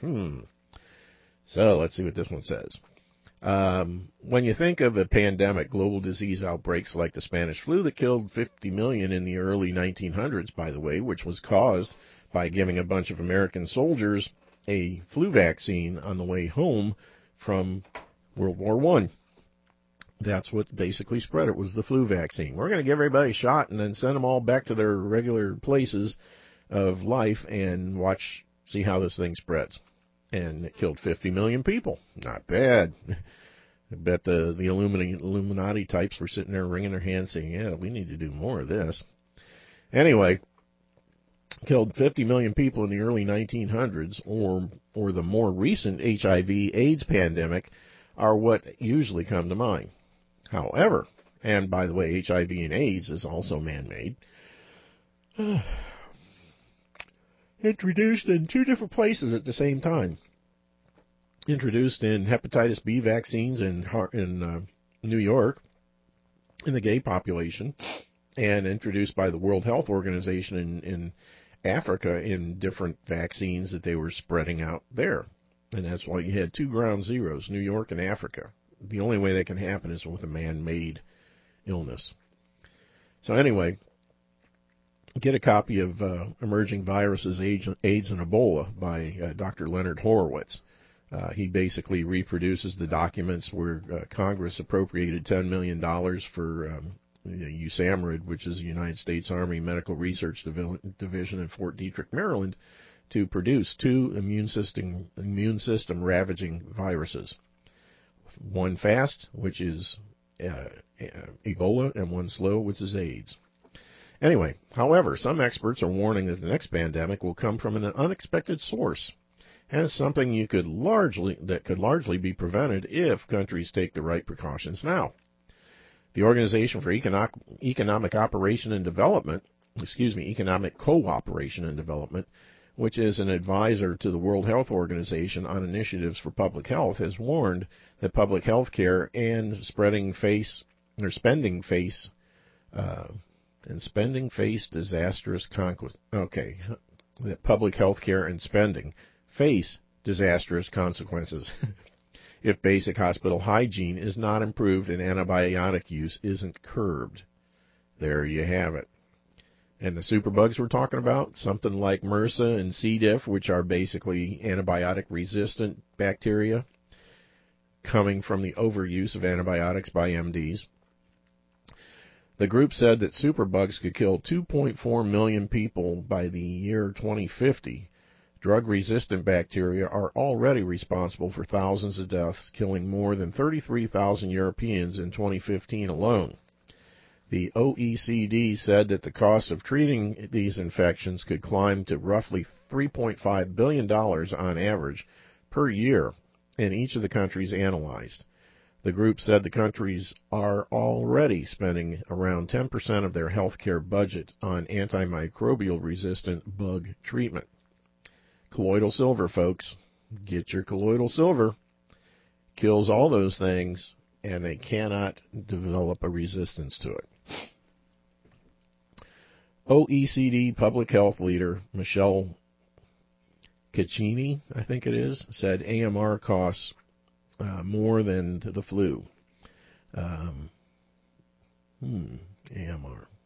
So let's see what this one says. When you think of a pandemic, global disease outbreaks like the Spanish flu that killed 50 million in the early 1900s, by the way, which was caused by giving a bunch of American soldiers a flu vaccine on the way home from World War I. That's what basically spread it, was the flu vaccine. We're going to give everybody a shot and then send them all back to their regular places of life and see how this thing spreads. And it killed 50 million people. Not bad. I bet the Illuminati types were sitting there wringing their hands saying, yeah, we need to do more of this. Anyway, killed 50 million people in the early 1900s, or the more recent HIV/AIDS pandemic, are what usually come to mind. However, and by the way, HIV and AIDS is also man-made, introduced in 2 different places at the same time. introduced in hepatitis B vaccines in New York in the gay population, and introduced by the World Health Organization in Africa in different vaccines that they were spreading out there. And that's why you had two ground zeros, New York and Africa. The only way that can happen is with a man-made illness. So anyway, get a copy of Emerging Viruses, AIDS, and Ebola by Dr. Leonard Horowitz. He basically reproduces the documents where Congress appropriated $10 million for USAMRIID, which is the United States Army Medical Research Division in Fort Detrick, Maryland, to produce two immune system ravaging viruses. One fast, which is Ebola, and one slow, which is AIDS. Anyway, however, some experts are warning that the next pandemic will come from an unexpected source, and it's something that could largely be prevented if countries take the right precautions now. The Organization for Economic Cooperation and Development, which is an advisor to the World Health Organization on initiatives for public health, has warned that public health care and spending face disastrous that public health care and spending face disastrous consequences if basic hospital hygiene is not improved and antibiotic use isn't curbed. There you have it. And the superbugs we're talking about, something like MRSA and C. diff, which are basically antibiotic-resistant bacteria coming from the overuse of antibiotics by MDs. The group said that superbugs could kill 2.4 million people by the year 2050. Drug-resistant bacteria are already responsible for thousands of deaths, killing more than 33,000 Europeans in 2015 alone. The OECD said that the cost of treating these infections could climb to roughly $3.5 billion on average per year in each of the countries analyzed. The group said the countries are already spending around 10% of their healthcare budget on antimicrobial-resistant bug treatment. Colloidal silver, folks. Get your colloidal silver. Kills all those things, and they cannot develop a resistance to it. OECD public health leader Michelle Caccini, I think it is, said AMR costs more than the flu. AMR.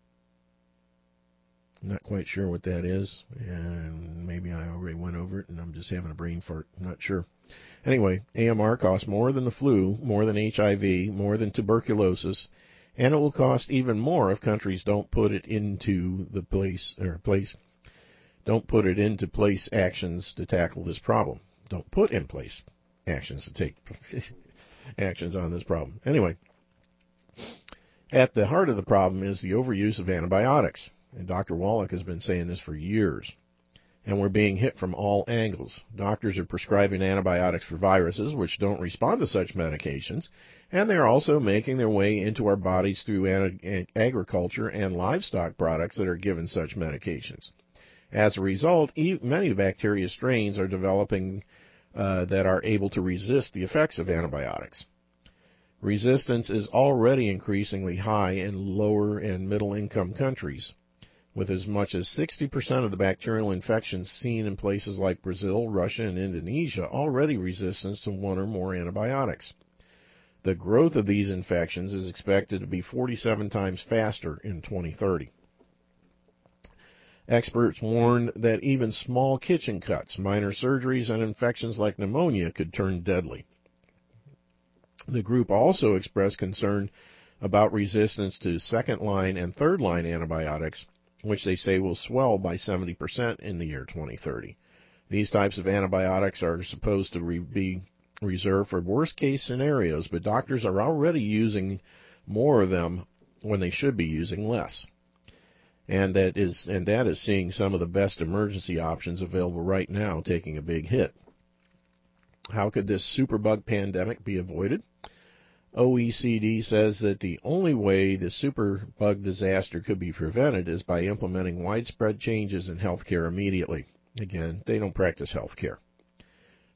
I'm not quite sure what that is, and maybe I already went over it and I'm just having a brain fart. I'm not sure. Anyway, AMR costs more than the flu, more than HIV, more than tuberculosis, and it will cost even more if countries don't put it into place actions to tackle this problem. Don't put in place actions to take actions on this problem. Anyway, at the heart of the problem is the overuse of antibiotics. And Dr. Wallach has been saying this for years. And we're being hit from all angles. Doctors are prescribing antibiotics for viruses which don't respond to such medications, and they're also making their way into our bodies through agriculture and livestock products that are given such medications. As a result, many bacteria strains are developing that are able to resist the effects of antibiotics. Resistance is already increasingly high in lower and middle-income countries, with as much as 60% of the bacterial infections seen in places like Brazil, Russia, and Indonesia already resistant to one or more antibiotics. The growth of these infections is expected to be 47 times faster in 2030. Experts warn that even small kitchen cuts, minor surgeries, and infections like pneumonia could turn deadly. The group also expressed concern about resistance to second-line and third-line antibiotics, which they say will swell by 70% in the year 2030. These types of antibiotics are supposed to be reserved for worst-case scenarios, but doctors are already using more of them when they should be using less. And that is seeing some of the best emergency options available right now taking a big hit. How could this superbug pandemic be avoided? OECD says that the only way the superbug disaster could be prevented is by implementing widespread changes in healthcare immediately. Again, they don't practice healthcare.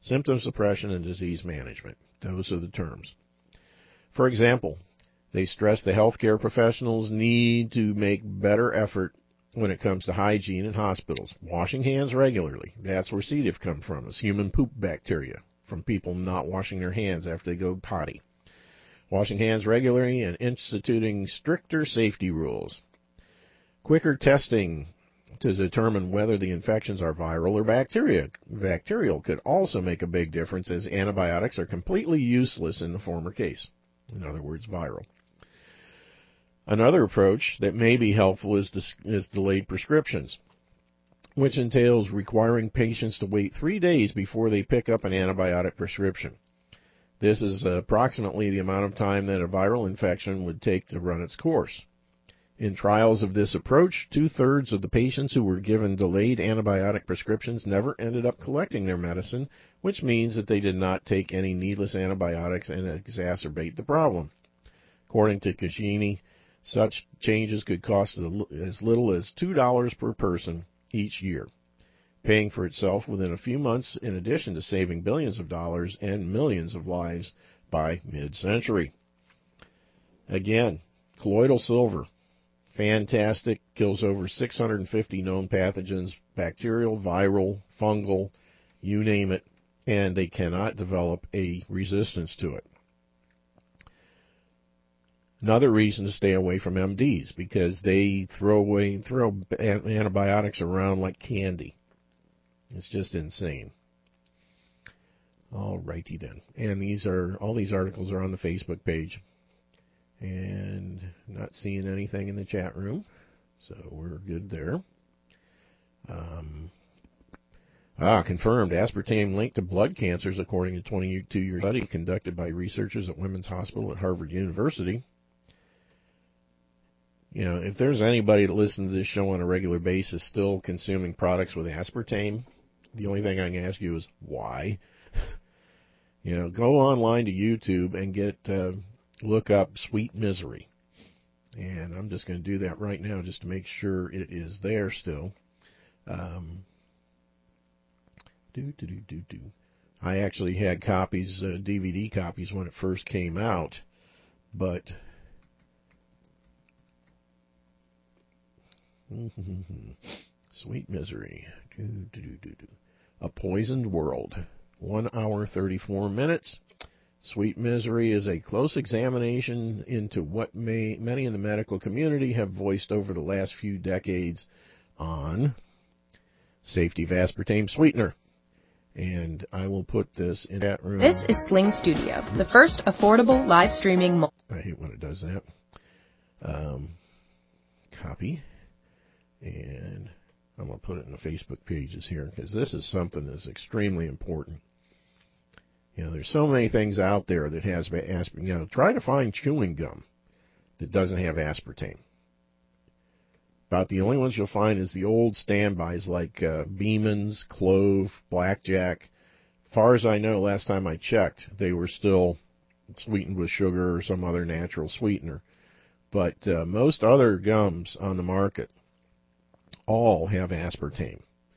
symptom suppression, and disease management. Those are the terms. For example, they stress the healthcare professionals need to make better effort when it comes to hygiene in hospitals. Washing hands regularly. That's where C. diff comes from. It's human poop bacteria from people not washing their hands after they go potty. Washing hands regularly and instituting stricter safety rules. Quicker testing to determine whether the infections are viral or bacterial could also make a big difference, as antibiotics are completely useless in the former case. In other words, viral. Another approach that may be helpful is delayed prescriptions, which entails requiring patients to wait 3 days before they pick up an antibiotic prescription. This is approximately the amount of time that a viral infection would take to run its course. In trials of this approach, 2/3 of the patients who were given delayed antibiotic prescriptions never ended up collecting their medicine, which means that they did not take any needless antibiotics and exacerbate the problem. According to Cagini, such changes could cost as little as $2 per person each year, paying for itself within a few months, in addition to saving billions of dollars and millions of lives by mid-century. Again, colloidal silver. Fantastic, kills over 650 known pathogens, bacterial, viral, fungal, you name it, and they cannot develop a resistance to it. Another reason to stay away from MDs, because they throw antibiotics around like candy. It's just insane. All righty then. And all these articles are on the Facebook page. And not seeing anything in the chat room, so we're good there. Confirmed. Aspartame linked to blood cancers, according to a 22-year study conducted by researchers at Women's Hospital at Harvard University. You know, if there's anybody that listens to this show on a regular basis still consuming products with aspartame, the only thing I can ask you is why? You know, go online to YouTube and look up Sweet Misery. And I'm just going to do that right now just to make sure it is there still. I actually had copies, DVD copies when it first came out, but Sweet Misery. A Poisoned World. 1 hour 34 minutes. Sweet Misery is a close examination into what many in the medical community have voiced over the last few decades on safety of aspartame sweetener. And I will put this in that room. This is Sling Studio, the first affordable live streaming. I hate when it does that. Copy. And I'm going to put it in the Facebook pages here, because this is something that's extremely important. You know, there's so many things out there that has aspartame. You know, try to find chewing gum that doesn't have aspartame. About the only ones you'll find is the old standbys like Beeman's, Clove, Blackjack. Far as I know, last time I checked, they were still sweetened with sugar or some other natural sweetener. But most other gums on the market all have aspartame.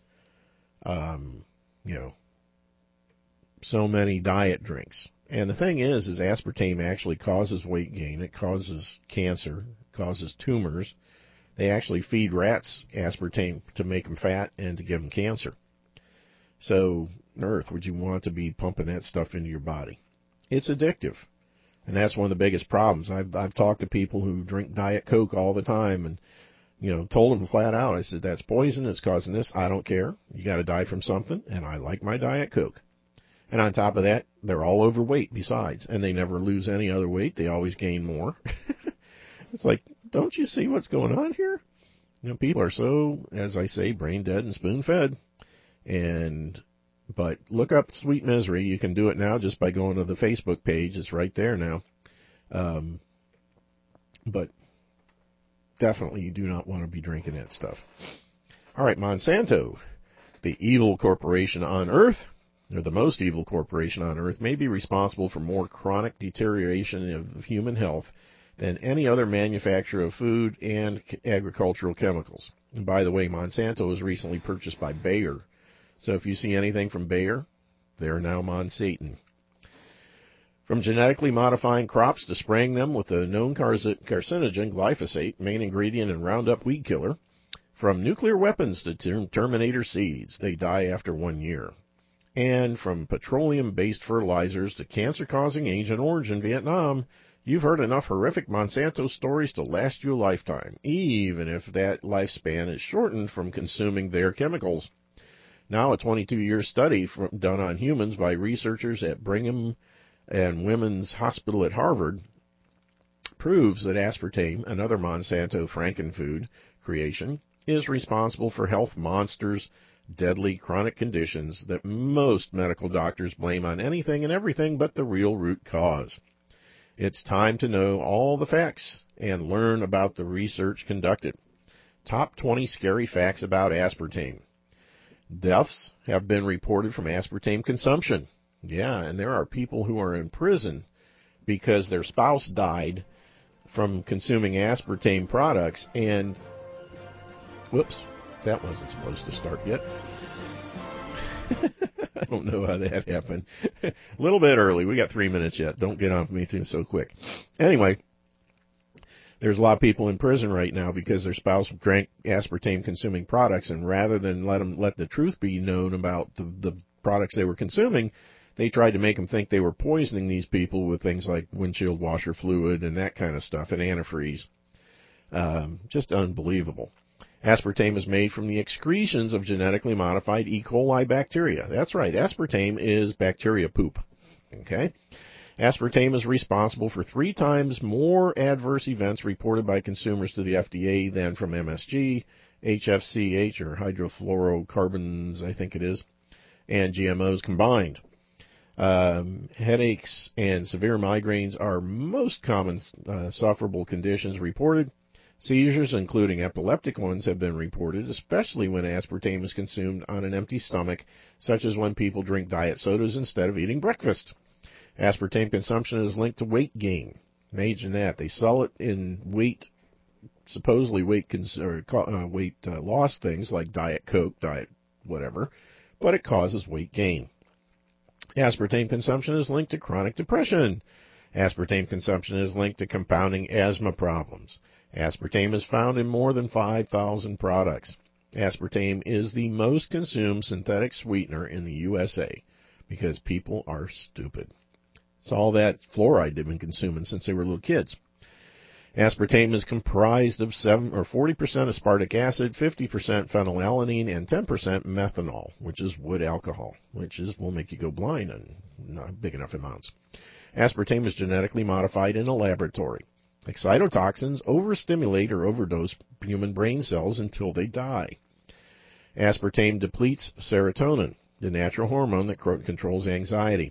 You know, so many diet drinks. And the thing is aspartame actually causes weight gain. It causes cancer, causes tumors. They actually feed rats aspartame to make them fat and to give them cancer. So, on earth, would you want to be pumping that stuff into your body? It's addictive. And that's one of the biggest problems. I've talked to people who drink Diet Coke all the time and, you know, told them flat out, I said, that's poison, it's causing this, I don't care. You got to die from something, and I like my Diet Coke. And on top of that, they're all overweight besides, and they never lose any other weight. They always gain more. It's like, don't you see what's going on here? You know, people are so, as I say, brain dead and spoon fed. But look up Sweet Misery. You can do it now just by going to the Facebook page. It's right there now. But definitely you do not want to be drinking that stuff. All right, Monsanto, the evil corporation on Earth, or the most evil corporation on Earth, may be responsible for more chronic deterioration of human health than any other manufacturer of food and agricultural chemicals. And by the way, Monsanto was recently purchased by Bayer. So if you see anything from Bayer, They're now Monsanto. From genetically modifying crops to spraying them with the known carcinogen glyphosate, main ingredient in Roundup weed killer, from nuclear weapons to Terminator seeds, they die after 1 year. And from petroleum-based fertilizers to cancer-causing Agent Orange in Vietnam, you've heard enough horrific Monsanto stories to last you a lifetime, even if that lifespan is shortened from consuming their chemicals. Now, a 22-year study done on humans by researchers at Brigham and Women's Hospital at Harvard proves that aspartame, another Monsanto frankenfood creation, is responsible for health monsters, deadly chronic conditions that most medical doctors blame on anything and everything but the real root cause. It's time to know all the facts and learn about the research conducted. Top 20 scary facts about aspartame. Deaths have been reported from aspartame consumption. Yeah, and there are people who are in prison because their spouse died from consuming aspartame products, and whoops, that wasn't supposed to start yet. I don't know how that happened. A little bit early. We got 3 minutes yet. Don't get on me so quick. Anyway, there's a lot of people in prison right now because their spouse drank aspartame-consuming products, and rather than let the truth be known about the products they were consuming, they tried to make them think they were poisoning these people with things like windshield washer fluid and that kind of stuff, and antifreeze. Just unbelievable. Aspartame is made from the excretions of genetically modified E. coli bacteria. That's right, aspartame is bacteria poop. Okay? Aspartame is responsible for 3 times more adverse events reported by consumers to the FDA than from MSG, HFCH, or hydrofluorocarbons, I think it is, and GMOs combined. Headaches and severe migraines are most common sufferable conditions reported. Seizures, including epileptic ones, have been reported, especially when aspartame is consumed on an empty stomach, such as when people drink diet sodas instead of eating breakfast. Aspartame consumption is linked to weight gain. Imagine that. They sell it in supposedly weight loss things like Diet Coke, Diet whatever, but it causes weight gain. Aspartame consumption is linked to chronic depression. Aspartame consumption is linked to compounding asthma problems. Aspartame is found in more than 5,000 products. Aspartame is the most consumed synthetic sweetener in the USA because people are stupid. It's all that fluoride they've been consuming since they were little kids. Aspartame is comprised of 40% aspartic acid, 50% phenylalanine, and 10% methanol, which is wood alcohol, which will make you go blind in not big enough amounts. Aspartame is genetically modified in a laboratory. Excitotoxins overstimulate or overdose human brain cells until they die. Aspartame depletes serotonin, the natural hormone that controls anxiety.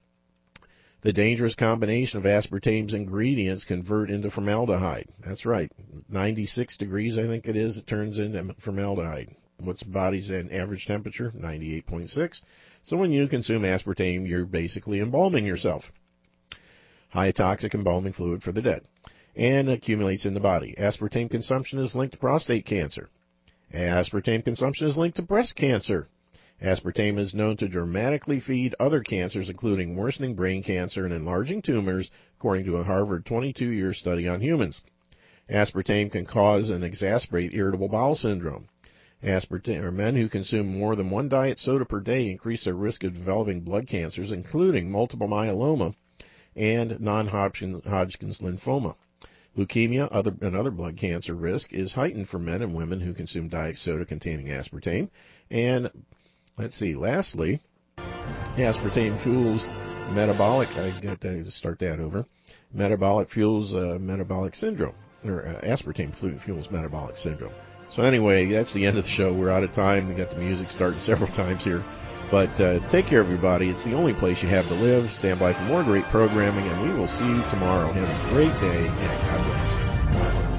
The dangerous combination of aspartame's ingredients convert into formaldehyde. That's right. 96 degrees, I think it is, it turns into formaldehyde. What's the body's average temperature? 98.6. So when you consume aspartame, you're basically embalming yourself. High toxic embalming fluid for the dead. And accumulates in the body. Aspartame consumption is linked to prostate cancer. Aspartame consumption is linked to breast cancer. Aspartame is known to dramatically feed other cancers, including worsening brain cancer and enlarging tumors, according to a Harvard 22-year study on humans. Aspartame can cause and exacerbate irritable bowel syndrome. Men who consume more than 1 diet soda per day increase their risk of developing blood cancers, including multiple myeloma and non-Hodgkin's lymphoma. Leukemia and other blood cancer risk is heightened for men and women who consume diet soda containing aspartame. And let's see, lastly, aspartame fuels metabolic, I got to start that over, fuels metabolic syndrome, or aspartame fuels metabolic syndrome. So anyway, that's the end of the show. We're out of time. We got the music starting several times here. But take care, everybody. It's the only place you have to live. Stand by for more great programming, and we will see you tomorrow. Have a great day, and God bless.